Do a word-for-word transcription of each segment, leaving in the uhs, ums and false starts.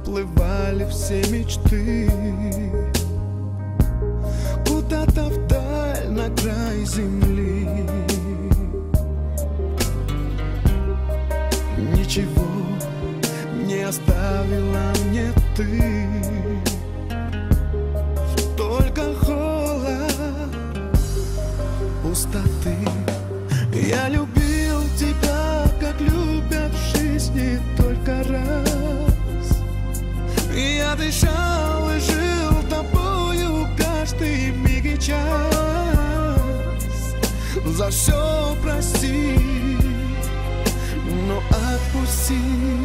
уплывали все мечты куда-то вдаль, на край земли. Ничего не оставила мне ты, только холод, пустоты. Я любил тебя, как любят в жизни только раз. Я дышал и жил тобою каждый миг и час. За все прости, но отпусти.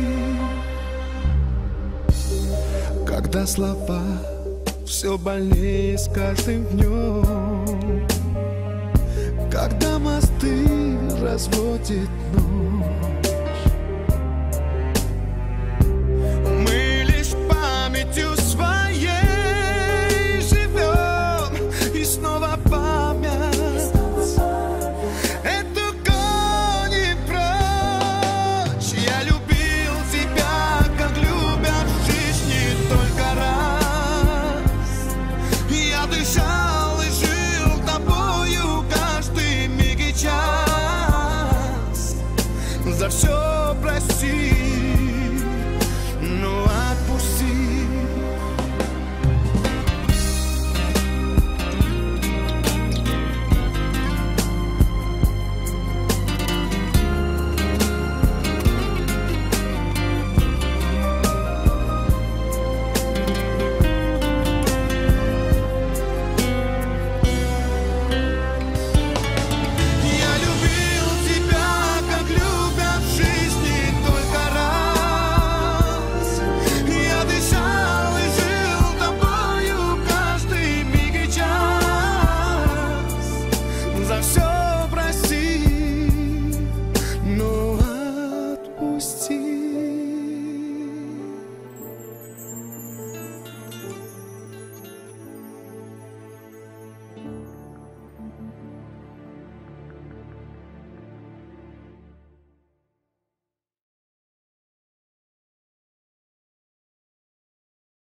Когда слова все больнее с каждым днем, когда мосты разводит ночь,